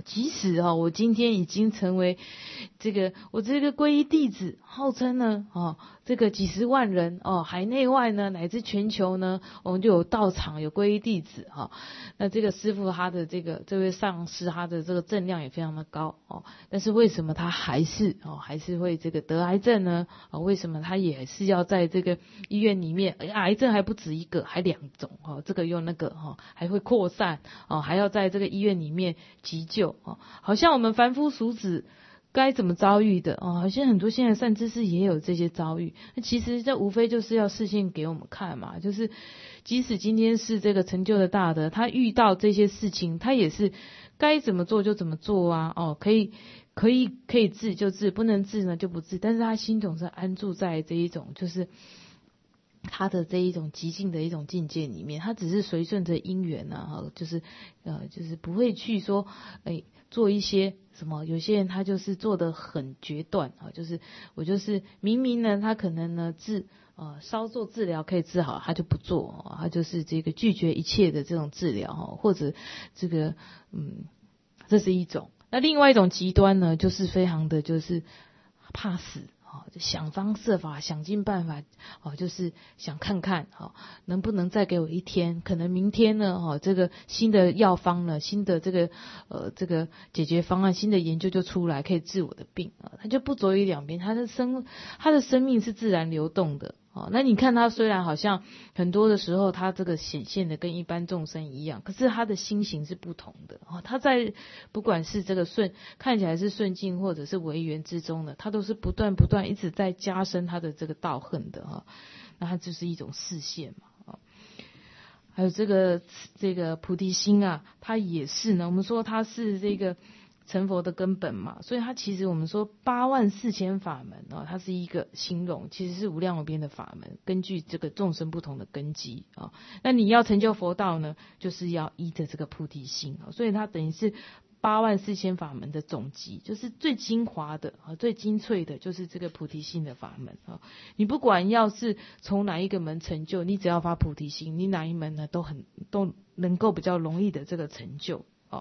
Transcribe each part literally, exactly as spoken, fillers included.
即使啊，我今天已经成为这个我这个皈依弟子，号称呢啊，这个几十万人哦，海内外呢乃至全球呢，我们就有道场有皈依弟子哈。那这个师父他的这个这位上师他的这个正量也非常的高哦，但是为什么他还是哦还是会这个得癌症呢？啊，为什么他也是要在这个医院里面，癌症还不止一个，还两种哈，这个又那个哈，还会扩散哦，还要在这个医院里面急救哦，好像我们凡夫俗子该怎么遭遇的哦？好像很多现在善知识也有这些遭遇。那其实这无非就是要示现给我们看嘛，就是即使今天是这个成就的大德，他遇到这些事情，他也是该怎么做就怎么做啊。哦，可以可以可以治就治，不能治呢就不治。但是他心总是安住在这一种就是他的这一种极静的一种境界里面，他只是随顺着因缘啊，就是呃就是不会去说哎。做一些什么，有些人他就是做得很决断啊，就是我就是明明呢，他可能呢治呃稍作治疗可以治好，他就不做，他就是这个拒绝一切的这种治疗哈，或者这个嗯，这是一种。那另外一种极端呢，就是非常的就是怕死。想方设法，想尽办法，哦，就是想看看，哦，能不能再给我一天？可能明天呢，哦，这个新的药方呢，新的这个呃这个解决方案，新的研究就出来，可以治我的病啊。他就不走于两边，他的生他的生命是自然流动的。哦，那你看他虽然好像很多的时候他这个显现的跟一般众生一样，可是他的心行是不同的哦。他在不管是这个顺看起来是顺境或者是违缘之中呢，他都是不断不断一直在加深他的这个道恨的哈。那他就是一种示现嘛啊。还有这个这个菩提心啊，它也是呢。我们说它是这个成佛的根本嘛，所以它其实我们说八万四千法门啊，它是一个形容，其实是无量无边的法门，根据这个众生不同的根基啊。那你要成就佛道呢，就是要依着这个菩提心啊，所以它等于是八万四千法门的总集，就是最精华的啊，最精粹的，就是这个菩提心的法门啊。你不管要是从哪一个门成就，你只要发菩提心，你哪一门呢都很都能够比较容易的这个成就。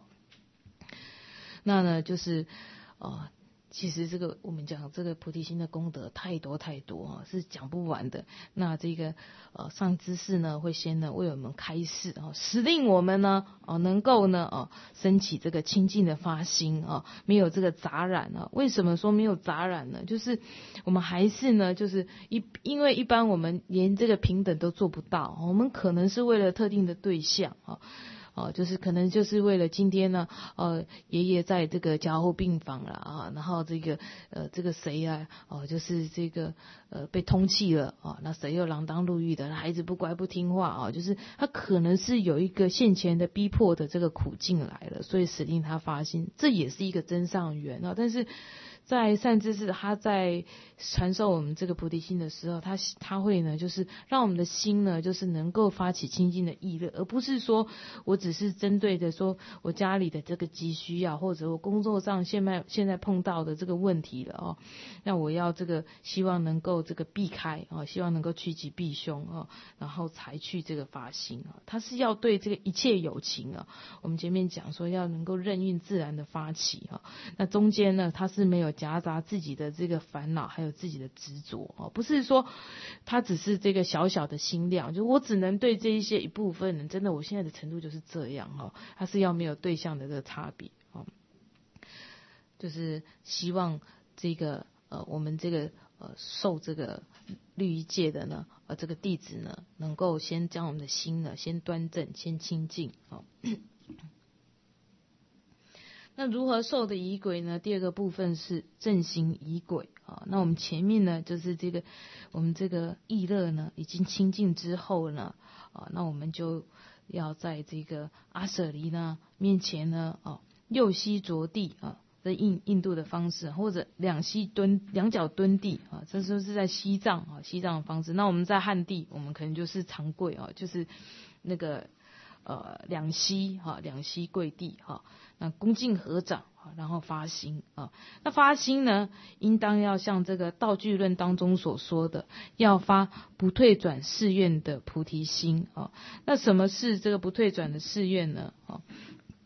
那呢，就是呃，其实这个我们讲这个菩提心的功德太多太多啊，是讲不完的。那这个呃上知识呢，会先呢为我们开示啊，使令我们呢哦、呃、能够呢哦、呃、升起这个清净的发心啊，没有这个杂染啊。为什么说没有杂染呢？就是我们还是呢，就是一因为一般我们连这个平等都做不到，我们可能是为了特定的对象啊。哦，就是可能就是为了今天呢，呃，爷爷在这个加护病房了啊，然后这个呃这个谁啊，哦，就是这个呃被通缉了啊，那谁又锒铛入狱的，孩子不乖不听话啊，就是他可能是有一个现前的逼迫的这个苦境来了，所以使令他发心，这也是一个真上缘啊，但是。在善知识他在传授我们这个菩提心的时候，他他会呢，就是让我们的心呢，就是能够发起清净的意乐，而不是说我只是针对的说我家里的这个急需要，或者我工作上现在现在碰到的这个问题了哦，那我要这个希望能够这个避开啊，希望能够趋吉避凶啊，然后才去这个发心啊，他是要对这个一切有情啊，我们前面讲说要能够任运自然的发起啊，那中间呢，他是没有夹杂自己的这个烦恼，还有自己的执着哦，不是说他只是这个小小的心量，就我只能对这一些一部分人，真的我现在的程度就是这样哈，他是要没有对象的这个差别哦，就是希望这个呃我们这个呃受这个律仪戒的呢呃这个弟子呢，能够先将我们的心呢先端正，先清净哦。那如何受的仪轨呢？第二个部分是正行仪轨啊。那我们前面呢，就是这个我们这个意乐呢已经清净之后呢，啊，那我们就要在这个阿舍离呢面前呢，啊，右膝着地啊，这印印度的方式，或者两膝蹲两脚蹲地啊，这时候是在西藏啊，西藏的方式。那我们在汉地，我们可能就是长跪啊，就是那个。呃，两膝哈，两膝跪地哈，那恭敬合掌，然后发心啊。那发心呢，应当要像这个道具论当中所说的，要发不退转誓愿的菩提心啊。那什么是这个不退转的誓愿呢？啊，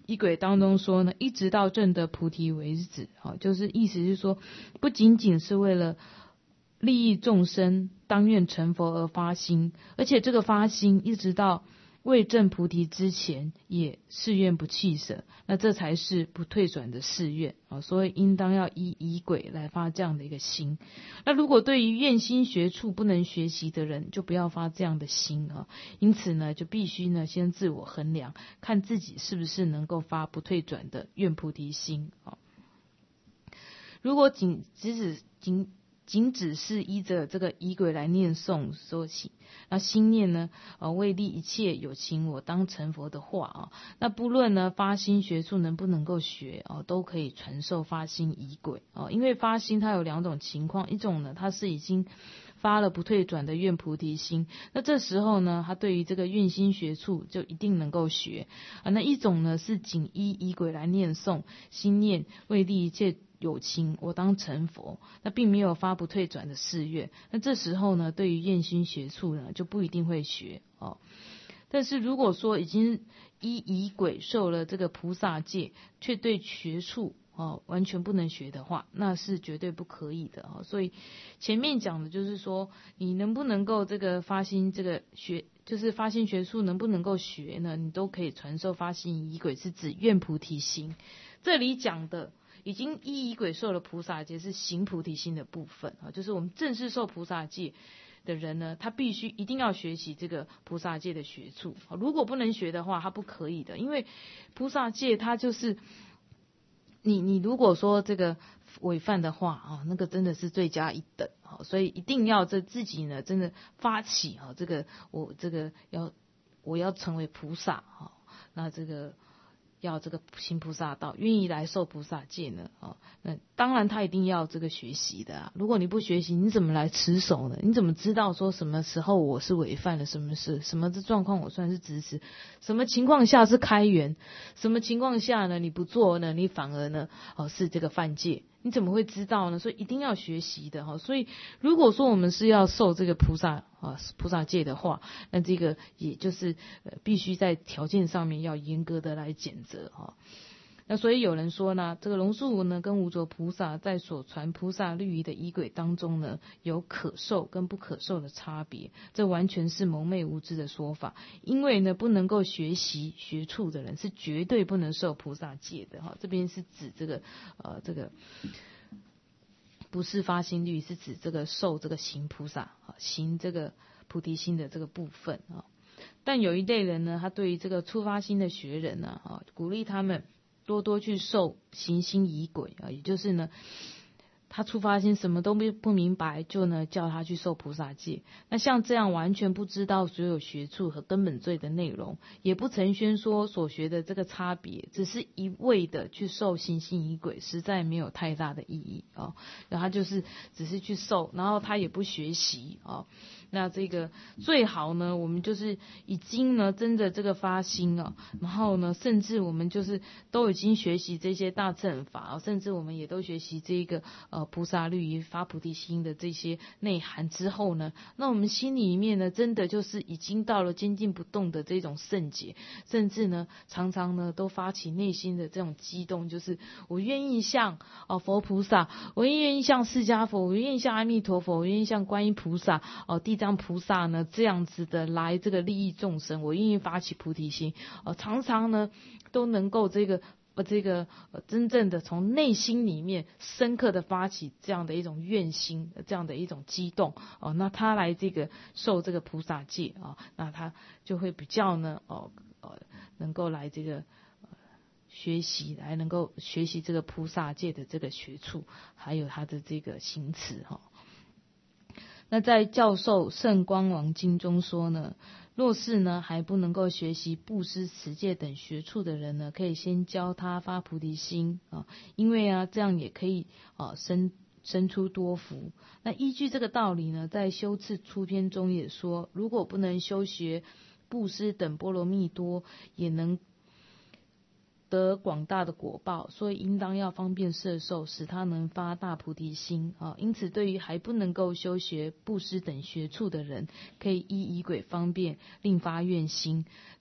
仪轨当中说呢，一直到证得菩提为止，啊，就是意思是说，不仅仅是为了利益众生，当愿成佛而发心，而且这个发心一直到未证菩提之前，也誓愿不弃舍，那这才是不退转的誓愿啊！所以应当要依仪轨来发这样的一个心。那如果对于愿心学处不能学习的人，就不要发这样的心啊！因此呢，就必须呢先自我衡量，看自己是不是能够发不退转的愿菩提心啊！如果仅只只仅仅只是依着这个仪轨来念诵说起，那心念呢，呃，为利一切有情我当成佛的话啊，那不论呢发心学处能不能够学啊，都可以传授发心仪轨啊。因为发心它有两种情况，一种呢它是已经发了不退转的愿菩提心，那这时候呢，他对于这个愿心学处就一定能够学啊。那一种呢是仅依仪轨来念诵，心念为利一切有情我当成佛，那并没有发不退转的誓愿，那这时候呢，对于愿心学处呢，就不一定会学哦。但是如果说已经依仪轨受了这个菩萨戒，却对学处哦完全不能学的话，那是绝对不可以的哦。所以前面讲的就是说，你能不能够这个发心这个学，就是发心学处能不能够学呢？你都可以传授发心仪轨，是指愿菩提心。这里讲的已经依仪轨受了菩萨戒，是行菩提心的部分啊，就是我们正式受菩萨戒的人呢，他必须一定要学习这个菩萨戒的学处。如果不能学的话，他不可以的，因为菩萨戒它就是你你如果说这个违犯的话啊，那个真的是罪加一等啊，所以一定要这自己呢真的发起啊，这个我这个要我要成为菩萨啊，那这个。要这个行菩萨道，愿意来受菩萨戒呢？哦，那当然他一定要这个学习的啊。如果你不学习，你怎么来持守呢？你怎么知道说什么时候我是违犯了，什么是什么的状况我算是支持？什么情况下是开源？什么情况下呢？你不做呢？你反而呢？哦，是这个犯戒。你怎么会知道呢？所以一定要学习的哈。所以如果说我们是要受这个菩萨啊菩萨戒的话，那这个也就是呃必须在条件上面要严格的来检责哈。那所以有人说呢，这个龙树呢跟无着菩萨在所传菩萨律仪的仪轨当中呢，有可受跟不可受的差别，这完全是蒙昧无知的说法。因为呢，不能够学习学处的人是绝对不能受菩萨戒的哈。这边是指这个呃这个不是发心律，是指这个受这个行菩萨啊行这个菩提心的这个部分啊。但有一类人呢，他对于这个初发心的学人呢啊，鼓励他们多多去受行心仪轨啊，也就是呢，他初发心什么都不明白，就呢叫他去受菩萨戒。那像这样完全不知道所有学处和根本罪的内容，也不曾宣说所学的这个差别，只是一味的去受行心仪轨，实在没有太大的意义啊。然后他就是只是去受，然后他也不学习啊。那这个最好呢，我们就是已经呢真的这个发心啊，然后呢，甚至我们就是都已经学习这些大乘法啊，甚至我们也都学习这个呃菩萨律仪发菩提心的这些内涵之后呢，那我们心里面呢，真的就是已经到了坚定不动的这种圣解，甚至呢，常常呢都发起内心的这种激动，就是我愿意像哦、呃、佛菩萨，我愿意像释迦佛，我愿意像阿弥陀佛，我愿意像观音菩萨哦、呃、地藏菩萨呢这样子的来这个利益众生，我愿意发起菩提心哦、呃，常常呢都能够这个呃这个呃真正的从内心里面深刻的发起这样的一种愿心，这样的一种激动哦、呃，那他来这个受这个菩萨戒啊、呃，那他就会比较呢哦呃能够来这个。学习来能够学习这个菩萨戒的这个学处，还有他的这个行持哈。那在教授圣光王经中说呢，若是呢还不能够学习布施、持戒等学处的人呢，可以先教他发菩提心啊，因为啊这样也可以啊生生出多福。那依据这个道理呢，在修次出篇中也说，如果不能修学布施等波罗蜜多，也能得广大的果报，所以应当要方便摄受，使他能发大菩提心啊。因此，对于还不能够修学布施等学处的人，可以依仪轨方便，另发愿心。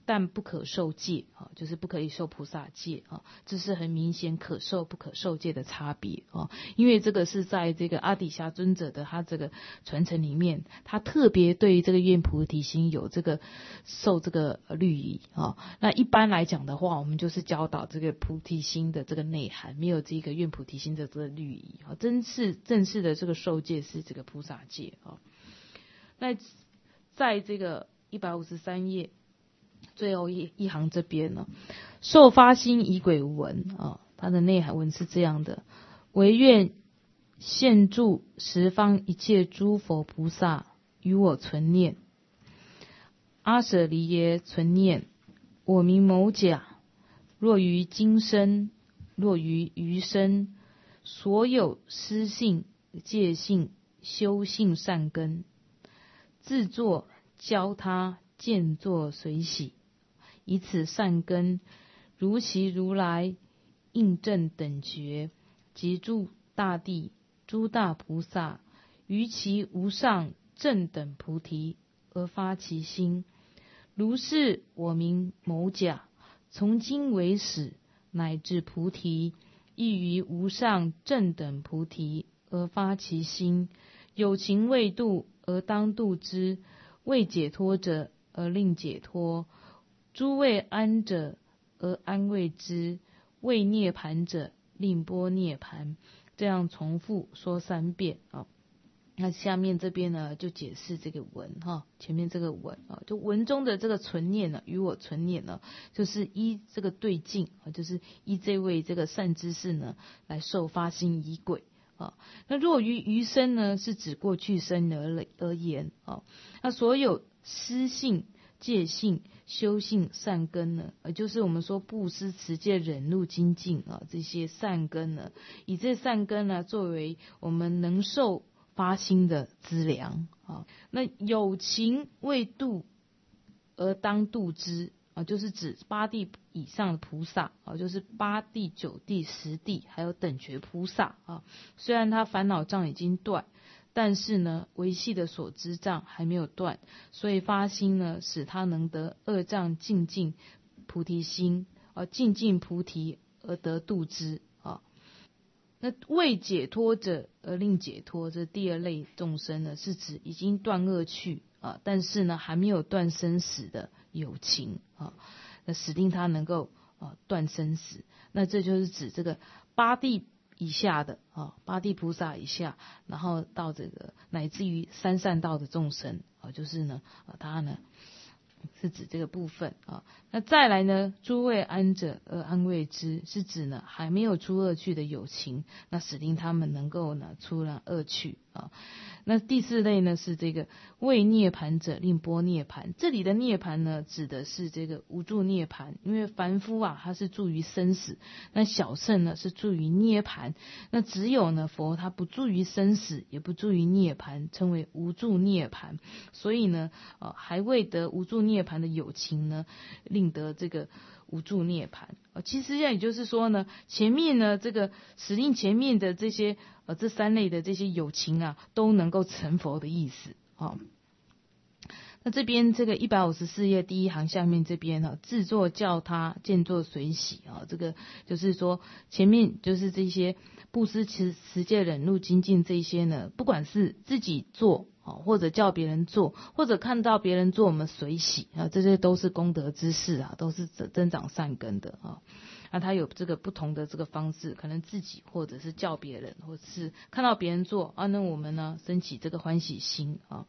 但不可受戒啊，就是不可以受菩萨戒啊，这是很明显可受不可受戒的差别啊。因为这个是在这个阿底峡尊者的他这个传承里面，他特别对这个愿菩提心有这个受这个律仪啊。那一般来讲的话，我们就是教导这个菩提心的这个内涵，没有这个愿菩提心的这个律仪啊。真是正式的这个受戒是这个菩萨戒啊。那在这个一百五十三页。最后一一行这边呢，受发心仪轨文啊，它的内涵文是这样的：唯愿现住十方一切诸佛菩萨与我存念。阿舍离耶存念，我名某甲，若于今生，若于余生，所有施性、戒性、修性善根，自作教他，见作随喜。以此善根，如其如来应正等觉，及诸大地诸大菩萨，于其无上正等菩提而发其心。如是我名某甲，从今为始，乃至菩提，亦于无上正等菩提而发其心。有情未度而当度之，未解脱者而令解脱，诸未安者而安慰之，未涅盘者令波涅盘。这样重复说三遍啊。那下面这边呢，就解释这个文哈，前面这个文啊，就文中的这个存念呢，与我存念呢，就是依这个对境啊，就是依这位这个善知识呢来受发心仪轨啊。那若于余生呢，是指过去生而而言啊。那所有施性、戒性、修性善根呢，呃，就是我们说布施、持戒、忍辱、精进啊，这些善根呢，以这善根呢作为我们能受发心的资粮啊。那有情未度而当度之啊，就是指八地以上的菩萨啊，就是八地、九地、十地，还有等觉菩萨啊。虽然他烦恼障已经断，但是呢，维系的所知障还没有断，所以发心呢，使他能得二障尽尽菩提心啊，尽尽菩提而得度之啊。那未解脱者而令解脱，这第二类众生呢，是指已经断恶趣啊，但是呢还没有断生死的有情啊，那使令他能够啊断生死。那这就是指这个八地以下的啊，八地菩萨以下，然后到这个乃至于三善道的众生啊，就是呢啊他呢是指这个部分啊。那再来呢，诸未安者而安慰之，是指呢还没有出恶趣的有情，那使令他们能够呢出了恶趣啊。那第四类呢是这个未涅盘者令波涅盘，这里的涅盘呢指的是这个无住涅盘，因为凡夫啊他是住于生死，那小乘呢是住于涅盘，那只有呢佛他不住于生死，也不住于涅盘，称为无住涅盘。所以呢呃还未得无住涅盘的有情呢，令得这个无住涅盘。其实也就是说呢，前面呢这个使令前面的这些呃这三类的这些有情啊，都能够成佛的意思啊。那这边这个一百五十四页第一行下面这边哈，自作教他，见作随喜啊，这个就是说前面就是这些布施、持持戒、忍辱、精进这些呢，不管是自己做啊，或者叫别人做，或者看到别人做我们随喜啊，这些都是功德之事啊，都是增长善根的啊。那他有这个不同的这个方式，可能自己或者是叫别人，或者是看到别人做啊，那我们呢升起这个欢喜心啊。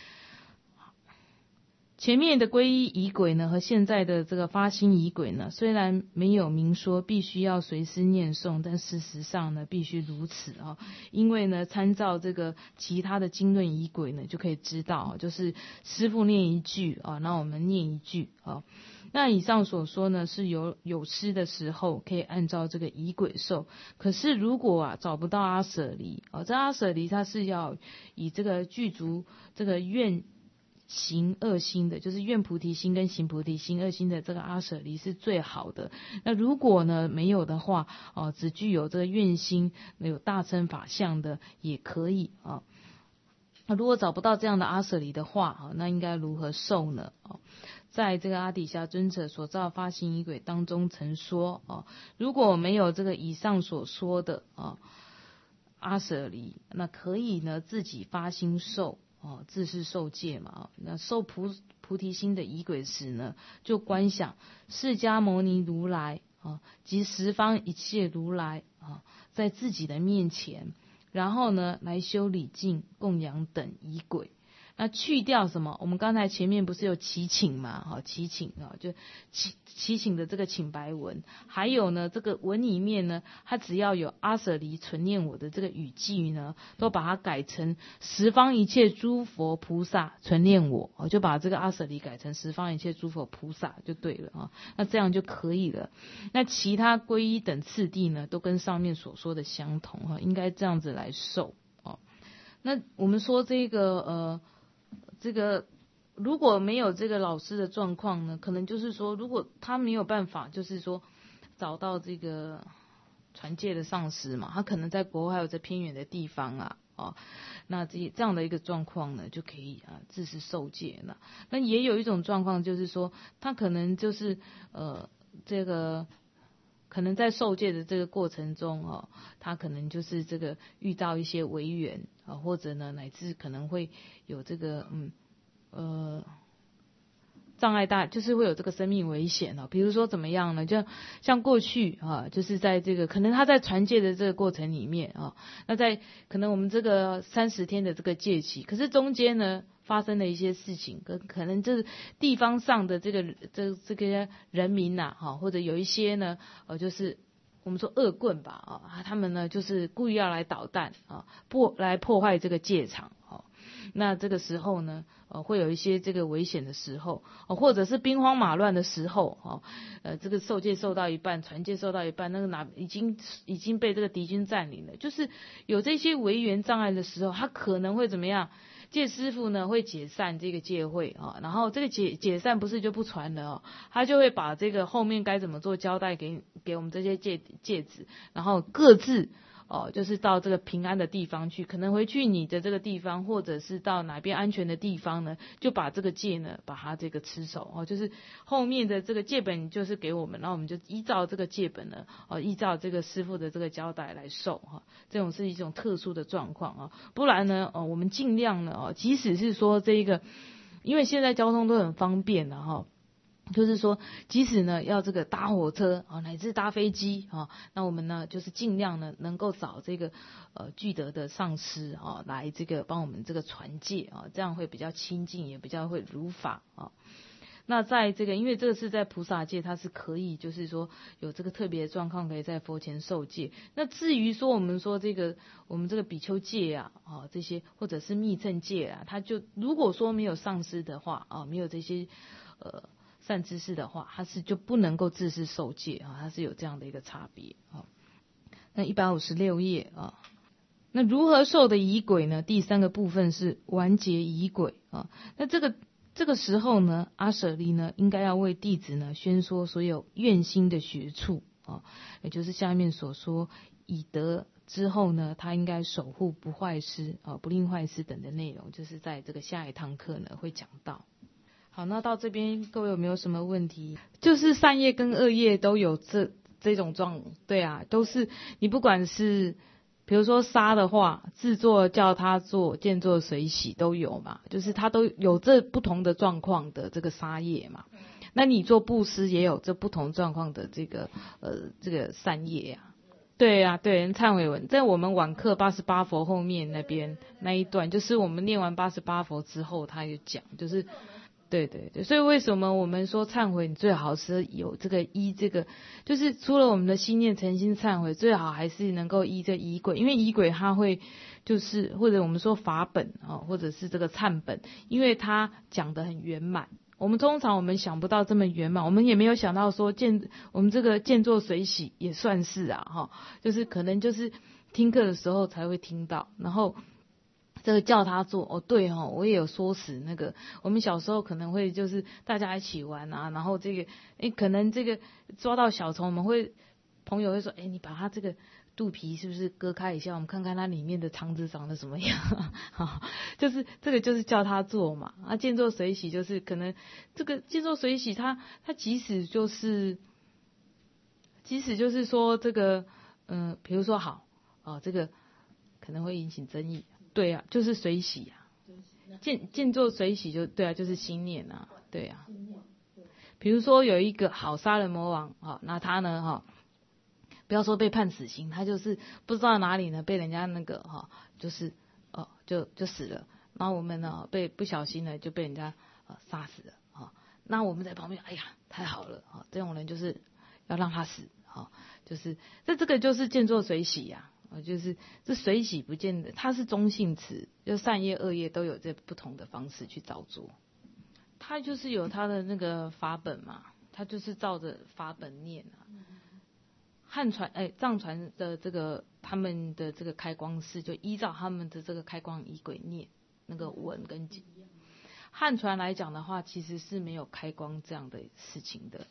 前面的皈依仪轨呢，和现在的这个发心仪轨呢，虽然没有明说必须要随师念诵，但事实上呢，必须如此啊。因为呢，参照这个其他的经论仪轨呢，就可以知道，就是师父念一句啊，那我们念一句啊。那以上所说呢，是有有师的时候可以按照这个仪轨受。可是如果啊找不到阿舍离啊，这阿舍离它是要以这个具足这个愿行二心的，就是愿菩提心跟行菩提心二心的这个阿舍离是最好的。那如果呢没有的话，哦、啊，只具有这个愿心，有大乘法相的也可以啊。那如果找不到这样的阿舍离的话，啊，那应该如何受呢？啊， 在这个阿底峡尊者所造发行仪轨当中曾说哦，如果没有这个以上所说的啊阿舍离，那可以呢自己发心受哦，自是受戒嘛。那受菩菩提心的仪轨时呢，就观想释迦牟尼如来啊及十方一切如来啊在自己的面前，然后呢来修礼敬供养等仪轨。那去掉什么？我们刚才前面不是有祈请嘛？哈，祈请啊，就祈祈请的这个请白文，还有呢，这个文里面呢，它只要有阿舍离存念我的这个语句呢，都把它改成十方一切诸佛菩萨存念我，哦，就把这个阿舍离改成十方一切诸佛菩萨就对了啊。那这样就可以了。那其他皈依等次第呢，都跟上面所说的相同哈，应该这样子来受哦。那我们说这个呃。这个如果没有这个老师的状况呢，可能就是说，如果他没有办法，就是说找到这个传戒的上师嘛，他可能在国外或者偏远的地方啊，哦，那这这样的一个状况呢，就可以啊自是受戒了。那也有一种状况，就是说他可能就是呃这个。可能在受戒的这个过程中哦，他可能就是这个遇到一些违缘啊，或者呢乃至可能会有这个嗯呃障碍大，就是会有这个生命危险哦。比如说怎么样呢？就像过去啊，就是在这个可能他在传戒的这个过程里面啊，那在可能我们这个三十天的这个戒期，可是中间呢。发生的一些事情，跟可能这地方上的这个这这个人民呐，哈，或者有一些呢，呃，就是我们说恶棍吧，啊，他们呢就是故意要来捣蛋啊，破来破坏这个戒场，哦，那这个时候呢，呃，会有一些这个危险的时候，哦，或者是兵荒马乱的时候，哦，呃，这个受戒受到一半，传戒受到一半，那个哪已经已经被这个敌军占领了，就是有这些违缘障碍的时候，他可能会怎么样？戒师父呢会解散这个戒会啊，然后这个解解散不是就不传了哦，他就会把这个后面该怎么做交代给给我们这些戒戒子，然后各自哦，就是到这个平安的地方去，可能回去你的这个地方，或者是到哪边安全的地方呢，就把这个戒呢把它这个持守哦，就是后面的这个戒本就是给我们，然后我们就依照这个戒本呢哦，依照这个师父的这个交代来受哈，这种是一种特殊的状况啊，不然呢哦，我们尽量呢哦，即使是说这一个，因为现在交通都很方便了哈。就是说，即使呢要这个搭火车啊，乃至搭飞机啊，那我们呢就是尽量呢能够找这个呃具德的上师啊来这个帮我们这个传戒啊，这样会比较亲近，也比较会如法啊。那在这个，因为这个是在菩萨戒，它是可以就是说有这个特别的状况，可以在佛前受戒。那至于说我们说这个我们这个比丘戒啊啊这些，或者是密乘戒啊，它就如果说没有上师的话啊，没有这些呃。善知识的话，它是就不能够自是受戒啊，它是有这样的一个差别啊。那一百五十六页啊，那如何受的仪轨呢？第三个部分是完结仪轨啊。那这个这个时候呢，阿舍利呢应该要为弟子呢宣说所有愿心的学处啊，也就是下面所说以得之后呢，他应该守护不坏失啊，不令坏失等的内容，就是在这个下一堂课呢会讲到。好，那到这边各位有没有什么问题？就是善业跟恶业都有这这种状，对啊，都是你不管是比如说杀的话，自作叫他做，见作随喜都有嘛，就是他都有这不同的状况的这个杀业嘛。那你做布施也有这不同状况的这个呃这个善业啊。对啊，对，忏悔文在我们晚课八十八佛后面那边那一段，就是我们念完八十八佛之后，他有讲，就是。对对对，所以为什么我们说忏悔，你最好是有这个依这个，就是除了我们的心念诚心忏悔，最好还是能够依这仪轨，因为仪轨它会就是或者我们说法本啊，或者是这个忏本，因为它讲得很圆满。我们通常我们想不到这么圆满，我们也没有想到说见我们这个见作随喜也算是啊哈，就是可能就是听课的时候才会听到，然后。这个叫他做哦，对哦，我也有说死那个，我们小时候可能会就是大家一起玩啊，然后这个诶可能这个抓到小虫，我们会朋友会说，哎、欸，你把它这个肚皮是不是割开一下，我们看看它里面的肠子长得什么样？好，就是这个就是叫他做嘛。啊，见做水洗就是可能这个见做水洗，它它即使就是即使就是说这个，嗯、呃，比如说好哦，这个可能会引起争议。对啊，就是水洗啊，见见做水洗就对啊，就是心念啊，对啊。比如说有一个好杀人魔王，好，那他呢，哈。不要说被判死刑，他就是不知道哪里呢被人家那个哈、哦，就是哦就就死了。然后我们呢被不小心呢就被人家呃杀死了哈、哦。那我们在旁边，哎呀太好了哈、哦，这种人就是要让他死哈、哦，就是这这个就是见做水洗呀、啊，就是这水洗不见得它是中性词，就善业恶业都有这不同的方式去造作。他就是有他的那个法本嘛，他就是照着法本念啊。汉传哎，藏传的这个他们的这个开光式，就依照他们的这个开光仪轨念那个文跟经。汉传来讲的话，其实是没有开光这样的事情的。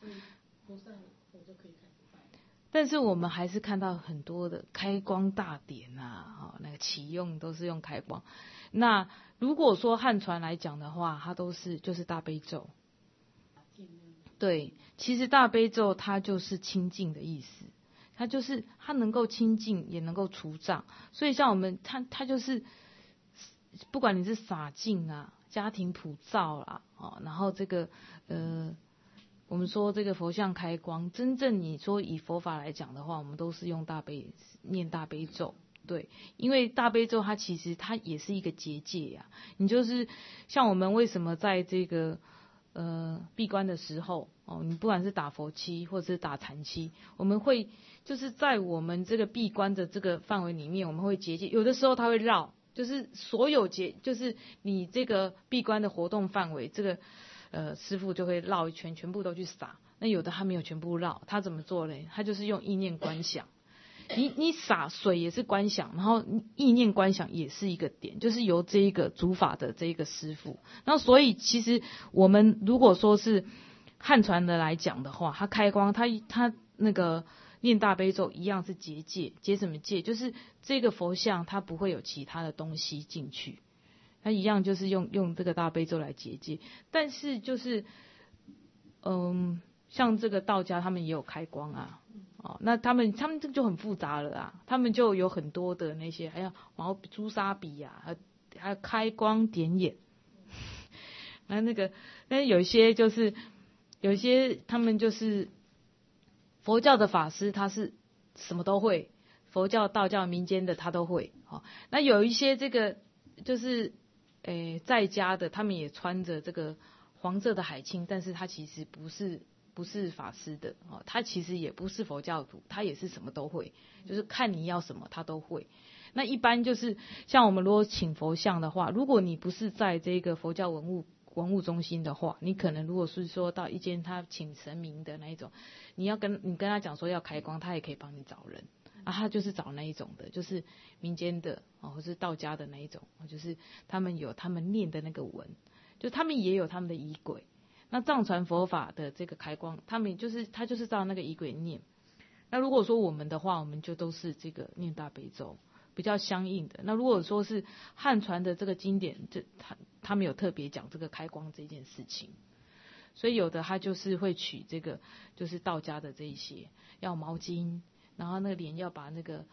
但是我们还是看到很多的开光大典啊，那个启用都是用开光。那如果说汉传来讲的话，它都是就是大悲咒。对，其实大悲咒它就是清净的意思。它就是它能够清净，也能够除障，所以像我们它它就是不管你是洒净啊、家庭普照啦，哦，然后这个呃，我们说这个佛像开光，真正你说以佛法来讲的话，我们都是用大悲念大悲咒，对，因为大悲咒它其实它也是一个结界呀、啊，你就是像我们为什么在这个呃闭关的时候哦，你不管是打佛七或者是打禅七，我们会就是在我们这个闭关的这个范围里面，我们会结界，有的时候它会绕，就是所有结，就是你这个闭关的活动范围，这个呃师父就会绕一圈，全部都去洒。那有的他没有全部绕，他怎么做嘞？他就是用意念观想。你你洒水也是观想，然后意念观想也是一个点，就是由这一个主法的这一个师父。然后所以其实我们如果说是汉传的来讲的话，他开光，他他那个念大悲咒一样是结界，结什么界？就是这个佛像它不会有其他的东西进去，它一样就是用用这个大悲咒来结界。但是就是嗯，像这个道家他们也有开光啊。哦，那他们他们这就很复杂了啊，他们就有很多的那些，还有毛朱砂笔啊，还还有开光点眼，那那个，那有一些就是有一些他们就是佛教的法师，他是什么都会，佛教、道教、民间的他都会。哦，那有一些这个就是诶在家的，他们也穿着这个黄色的海青，但是他其实不是。不是法师的哦，他其实也不是佛教徒，他也是什么都会，就是看你要什么他都会。那一般就是像我们如果请佛像的话，如果你不是在这个佛教文物文物中心的话，你可能如果是说到一间他请神明的那一种，你要跟你跟他讲说要开光，他也可以帮你找人啊，他就是找那一种的，就是民间的哦，或是道家的那一种，就是他们有他们念的那个文，就他们也有他们的仪轨。那藏传佛法的这个开光，他们就是他就是照那个仪轨念。那如果说我们的话，我们就都是这个念大悲咒，比较相应的。那如果说是汉传的这个经典，这他他们有特别讲这个开光这件事情，所以有的他就是会取这个就是道家的这一些，要毛巾，然后那个脸要把那个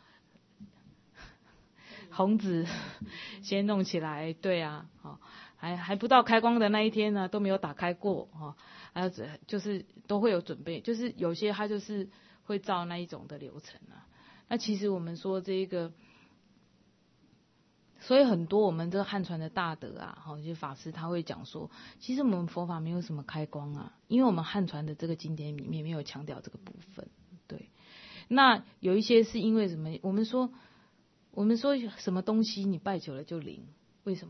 红纸先弄起来，对啊，好。还还不到开光的那一天呢，都没有打开过哈，还有就是都会有准备，就是有些他就是会照那一种的流程啊。那其实我们说这个，所以很多我们这个汉传的大德啊，哈，就法师他会讲说，其实我们佛法没有什么开光啊，因为我们汉传的这个经典里面没有强调这个部分。对，那有一些是因为什么？我们说我们说什么东西你拜久了就灵，为什么？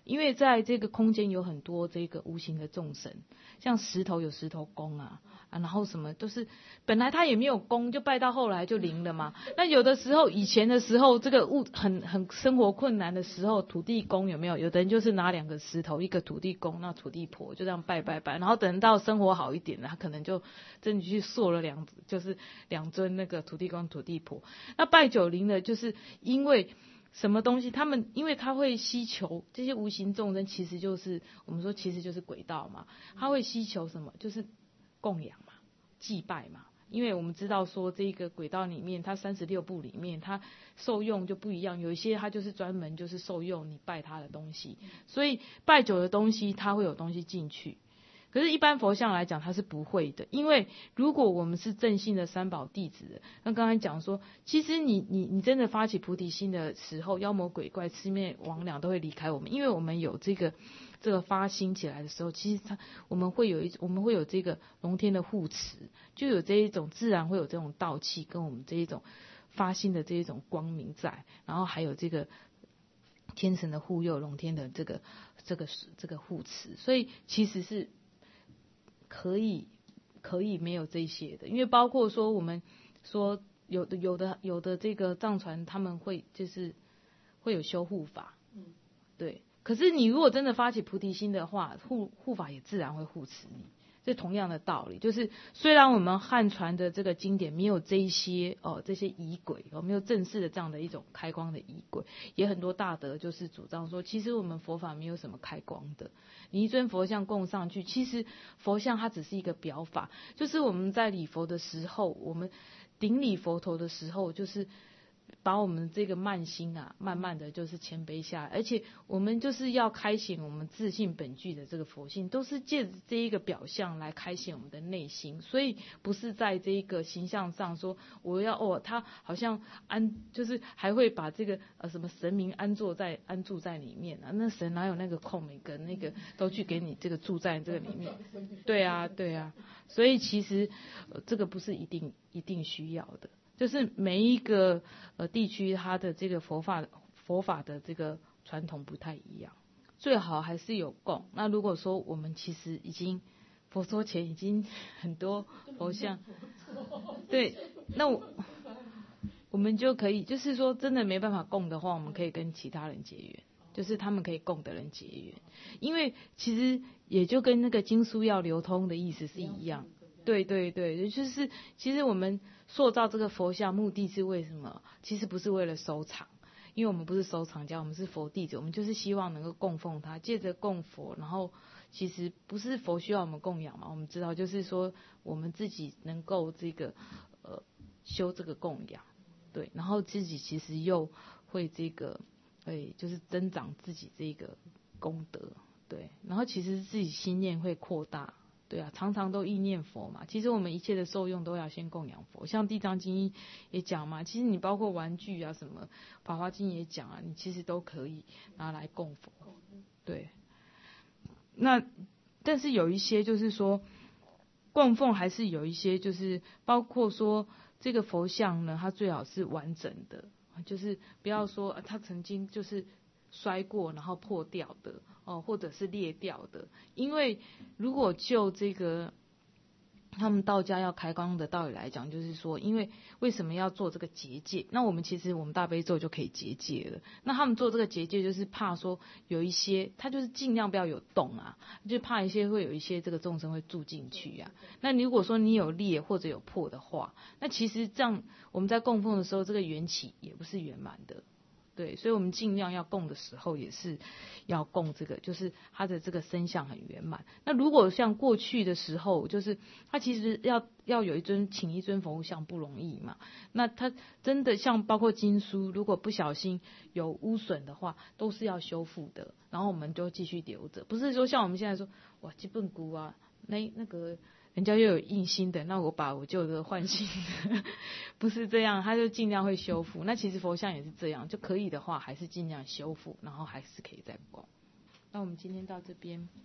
因为在这个空间有很多这个无形的众神，像石头有石头公啊，啊，然后什么都是本来他也没有公，就拜到后来就灵了嘛。那有的时候以前的时候，这个物很很生活困难的时候，土地公有没有？有的人就是拿两个石头，一个土地公，那土地婆就这样拜拜拜，然后等到生活好一点了，他可能就真的去塑了两就是两尊那个土地公土地婆。那拜九灵的，就是因为什么东西？他们因为他会希求这些无形众生，其实就是我们说其实就是鬼道嘛。他会希求什么？就是供养嘛，祭拜嘛。因为我们知道说这个鬼道里面，它三十六部里面，它受用就不一样。有一些它就是专门就是受用你拜它的东西，所以拜久的东西，它会有东西进去。可是，一般佛像来讲，它是不会的，因为如果我们是正信的三宝弟子，那刚才讲说，其实你你你真的发起菩提心的时候，妖魔鬼怪、魑魅魍魉都会离开我们，因为我们有这个这个发心起来的时候，其实它我们会有一我们会有这个龙天的护持，就有这一种自然会有这种道气跟我们这一种发心的这一种光明在，然后还有这个天神的护佑、龙天的这个这个这个护持，所以其实是。可以，可以没有这些的，因为包括说我们说有的有的有的这个藏传他们会就是会有修护法，嗯，对。可是你如果真的发起菩提心的话，护护法也自然会护持你，这同样的道理。就是虽然我们汉传的这个经典没有这一些哦这些仪轨哦没有正式的这样的一种开光的仪轨，也很多大德就是主张说，其实我们佛法没有什么开光的。你一尊佛像供上去，其实佛像它只是一个表法，就是我们在礼佛的时候，我们顶礼佛头的时候，就是把我们这个慢心啊，慢慢的就是谦卑下来，而且我们就是要开显我们自性本具的这个佛性，都是借着这一个表象来开显我们的内心，所以不是在这一个形象上说我要哦，他好像安就是还会把这个呃什么神明安坐在安住在里面啊，那神哪有那个空，每个那个都去给你这个住在这个里面？对啊，对啊，所以其实、呃、这个不是一定一定需要的。就是每一个呃地区，它的这个佛法佛法的这个传统不太一样，最好还是有供。那如果说我们其实已经佛说前已经很多佛像，对，那我我们就可以，就是说真的没办法供的话，我们可以跟其他人结缘，就是他们可以供的人结缘，因为其实也就跟那个经书要流通的意思是一样。对对对，就是其实我们塑造这个佛像目的是为什么？其实不是为了收藏，因为我们不是收藏家，我们是佛弟子，我们就是希望能够供奉他，借着供佛，然后其实不是佛需要我们供养嘛，我们知道就是说我们自己能够这个呃修这个供养，对，然后自己其实又会这个哎就是增长自己这个功德，对，然后其实自己心念会扩大。对啊，常常都意念佛嘛。其实我们一切的受用都要先供养佛，像《地藏经》也讲嘛。其实你包括玩具啊什么，《法华经》也讲啊，你其实都可以拿来供佛。对，那但是有一些就是说供奉还是有一些就是包括说这个佛像呢，它最好是完整的，就是不要说、啊、它曾经就是摔过然后破掉的哦，或者是裂掉的，因为如果就这个他们道家要开光的道理来讲，就是说，因为为什么要做这个结界？那我们其实我们大悲咒就可以结界了。那他们做这个结界，就是怕说有一些，他就是尽量不要有洞啊，就怕一些会有一些这个众生会住进去啊。那如果说你有裂或者有破的话，那其实这样我们在供奉的时候，这个缘起也不是圆满的。对，所以我们尽量要供的时候，也是要供这个，就是它的这个身相很圆满。那如果像过去的时候，就是它其实要要有一尊请一尊佛像不容易嘛。那它真的像包括经书，如果不小心有污损的话，都是要修复的。然后我们就继续留着，不是说像我们现在说哇基本骨啊，那那个。人家又有印新的，那我把我旧的换新的，不是这样，他就尽量会修复。那其实佛像也是这样，就可以的话，还是尽量修复，然后还是可以再供。那我们今天到这边。